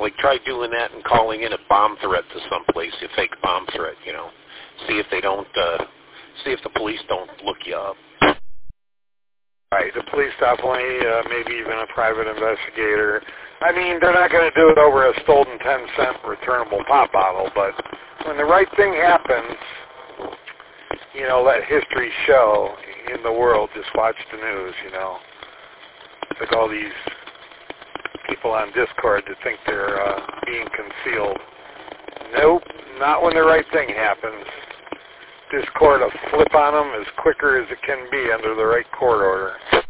Like, try doing that and calling in a bomb threat to someplace, a fake bomb threat, you know. See if they don't, see if the police don't look you up. Right, the police definitely, maybe even a private investigator. I mean, they're not going to do it over a stolen 10-cent returnable pop bottle, but when the right thing happens, you know, let history show in the world. Just watch the news, you know. It's like all these people on Discord that think they're being concealed. Nope, not when the right thing happens. Discord will flip on them as quicker as it can be under the right court order.